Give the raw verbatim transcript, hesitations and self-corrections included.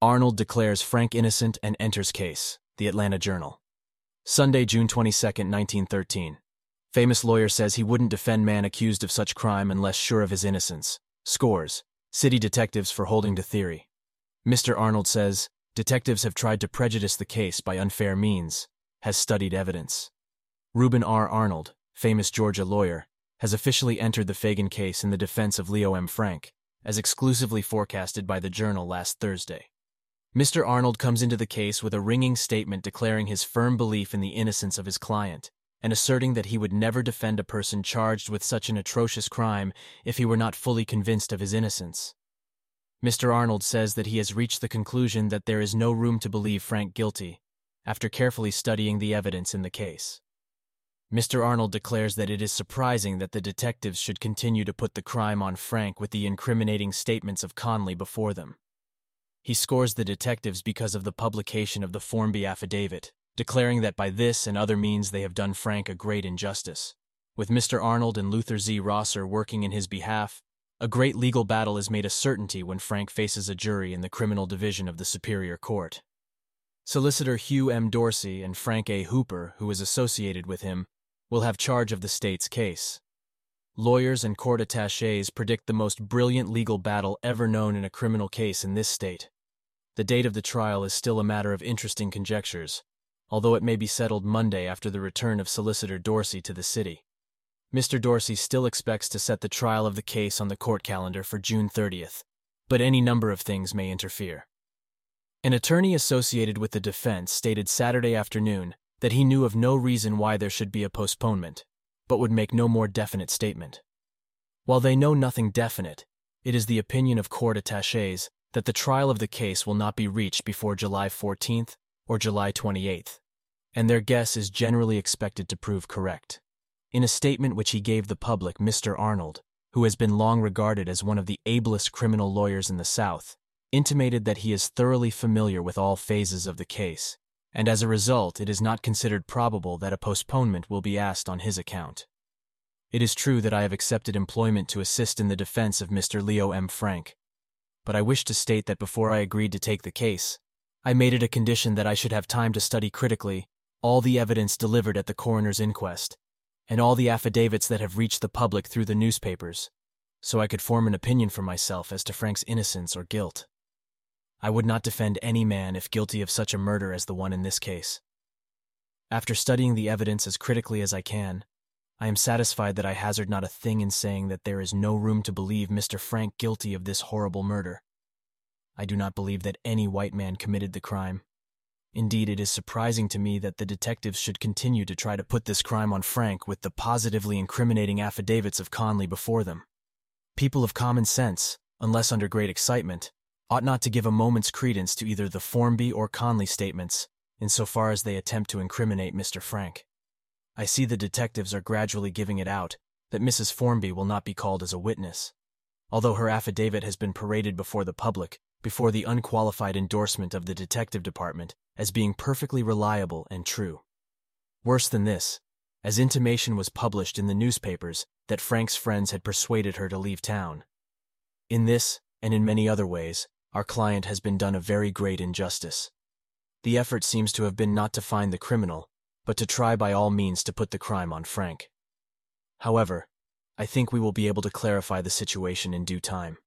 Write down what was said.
Arnold declares Frank innocent and enters case. The Atlanta Journal. Sunday, June twenty-second, nineteen thirteen. Famous lawyer says he wouldn't defend man accused of such crime unless sure of his innocence. Scores. City detectives for holding to theory. Mister Arnold says, detectives have tried to prejudice the case by unfair means, has studied evidence. Reuben R. Arnold, famous Georgia lawyer, has officially entered the Fagan case in the defense of Leo M. Frank, as exclusively forecasted by the Journal last Thursday. Mister Arnold comes into the case with a ringing statement declaring his firm belief in the innocence of his client, and asserting that he would never defend a person charged with such an atrocious crime if he were not fully convinced of his innocence. Mister Arnold says that he has reached the conclusion that there is no room to believe Frank guilty, after carefully studying the evidence in the case. Mister Arnold declares that it is surprising that the detectives should continue to put the crime on Frank with the incriminating statements of Conley before them. He scores the detectives because of the publication of the Formby affidavit, declaring that by this and other means they have done Frank a great injustice. With Mister Arnold and Luther Z. Rosser working in his behalf, a great legal battle is made a certainty when Frank faces a jury in the criminal division of the Superior Court. Solicitor Hugh M. Dorsey and Frank A. Hooper, who is associated with him, will have charge of the state's case. Lawyers and court attachés predict the most brilliant legal battle ever known in a criminal case in this state. The date of the trial is still a matter of interesting conjectures, although it may be settled Monday after the return of Solicitor Dorsey to the city. Mister Dorsey still expects to set the trial of the case on the court calendar for June thirtieth, but any number of things may interfere. An attorney associated with the defense stated Saturday afternoon that he knew of no reason why there should be a postponement, but would make no more definite statement. While they know nothing definite, it is the opinion of court attachés that the trial of the case will not be reached before July fourteenth or July twenty-eighth, and their guess is generally expected to prove correct. In a statement which he gave the public, Mister Arnold, who has been long regarded as one of the ablest criminal lawyers in the South, intimated that he is thoroughly familiar with all phases of the case, and as a result it is not considered probable that a postponement will be asked on his account. It is true that I have accepted employment to assist in the defense of Mister Leo M. Frank, but I wish to state that before I agreed to take the case, I made it a condition that I should have time to study critically all the evidence delivered at the coroner's inquest, and all the affidavits that have reached the public through the newspapers, so I could form an opinion for myself as to Frank's innocence or guilt. I would not defend any man if guilty of such a murder as the one in this case. After studying the evidence as critically as I can, I am satisfied that I hazard not a thing in saying that there is no room to believe Mister Frank guilty of this horrible murder. I do not believe that any white man committed the crime. Indeed, it is surprising to me that the detectives should continue to try to put this crime on Frank with the positively incriminating affidavits of Conley before them. People of common sense, unless under great excitement, ought not to give a moment's credence to either the Formby or Conley statements, insofar as they attempt to incriminate Mister Frank. I see the detectives are gradually giving it out that Missus Formby will not be called as a witness, although her affidavit has been paraded before the public, before the unqualified endorsement of the detective department, as being perfectly reliable and true. Worse than this, as intimation was published in the newspapers that Frank's friends had persuaded her to leave town. In this, and in many other ways, our client has been done a very great injustice. The effort seems to have been not to find the criminal, but to try by all means to put the crime on Frank. However, I think we will be able to clarify the situation in due time.